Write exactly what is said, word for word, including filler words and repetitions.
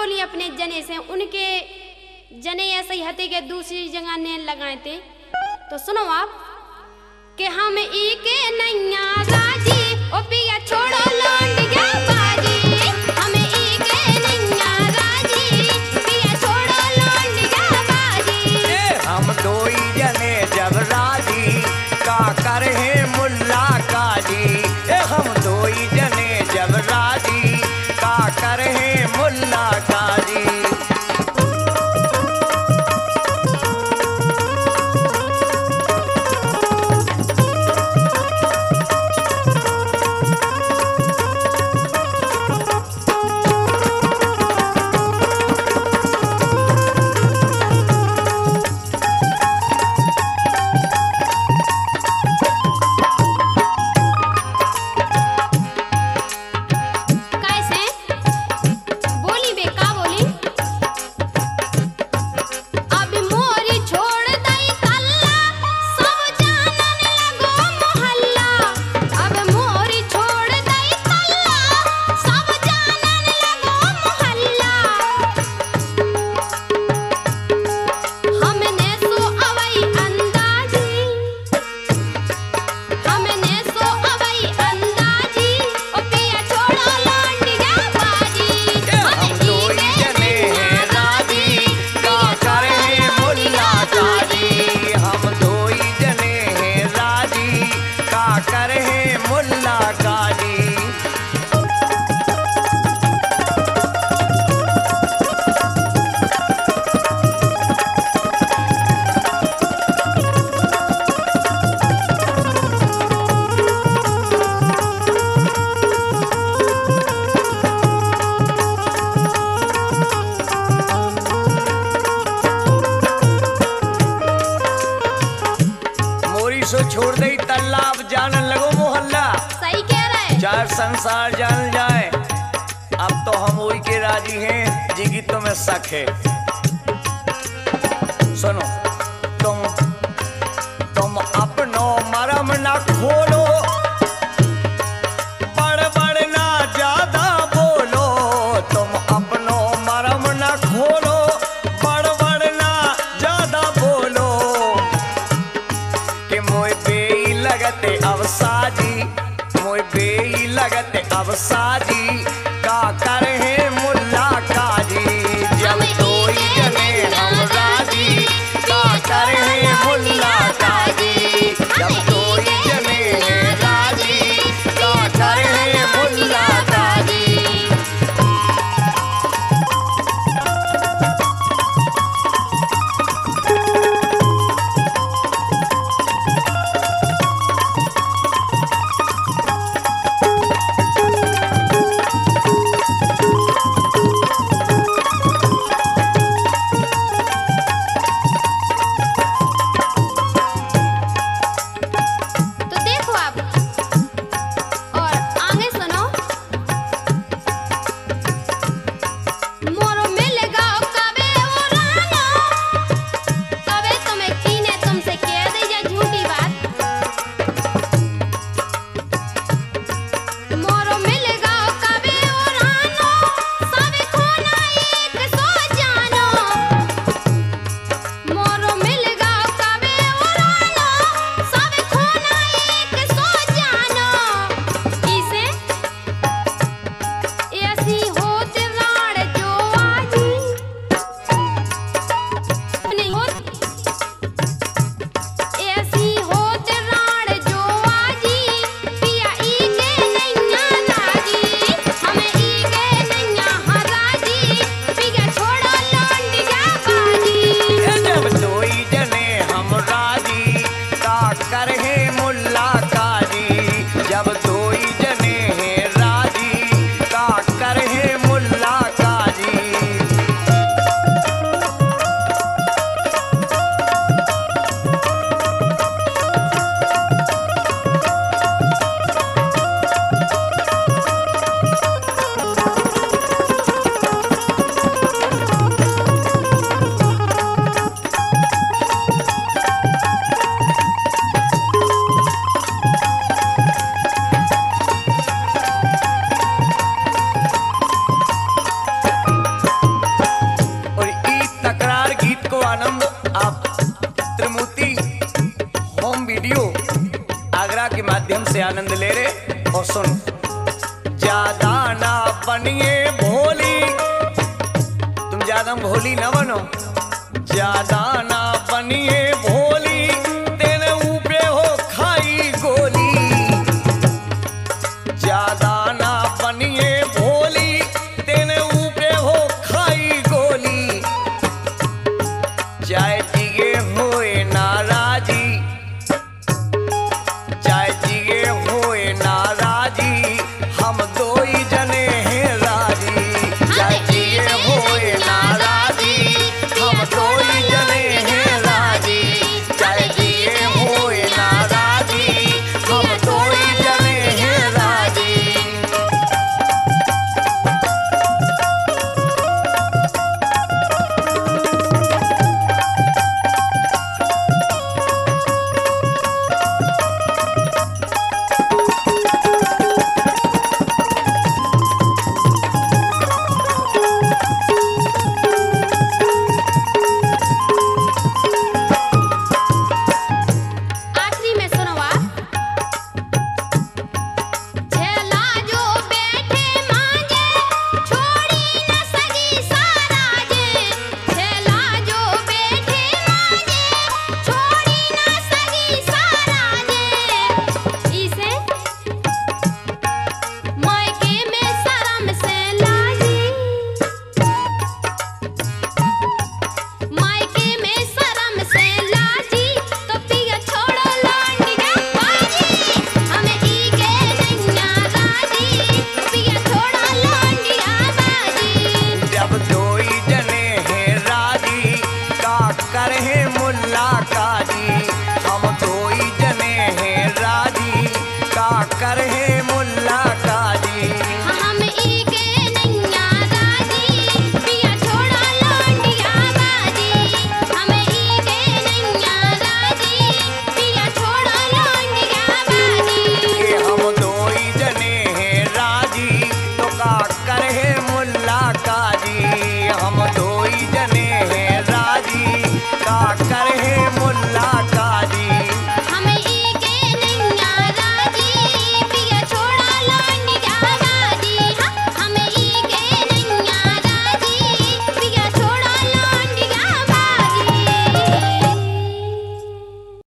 बोली अपने जने से, उनके जने ऐसे ही हते के दूसरी जगह ने लगाए थे। तो सुनो आप कि हम ई के नैया राजी ओ पिया छोड़ो लौंड गया बाजी, हम ई के नैया राजी पिया छोड़ो लौंड गया बाजी। हम दो ही जने जब राजी का करे मुल्ला काजी, हम दो ही जने जब राजी का करे मुल्ला काजी। छोड़ दे तालाब जाने लगो मोहल्ला। सही कह रहे। चार संसार जान जाए, अब तो हम वही के राजी हैं जिगी तुम्हें शक है। सुनो तुम तुम अपनो मरम ना खोलो, बड़ बड़ ना ज्यादा बोलो। तुम अपनो मरम ना खोलो, बड़ बड़ ना ज्यादा बोलो। कि मोय बेई लगते अब साजी, मोय बेई लगते अब साजी का करे मुल्ला काजी। जब दो ही जने हम राजी का करे मुल्ला काजी, जब दो ही जने से आनंद ले रहे। और सुन, ज्यादा ना बनिए भोली, तुम ज्यादा भोली ना बनो, ज्यादा ना बनिए भोली,